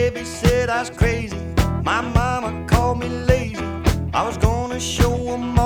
baby said I was crazy. My mama called me lazy. I was gonna show 'em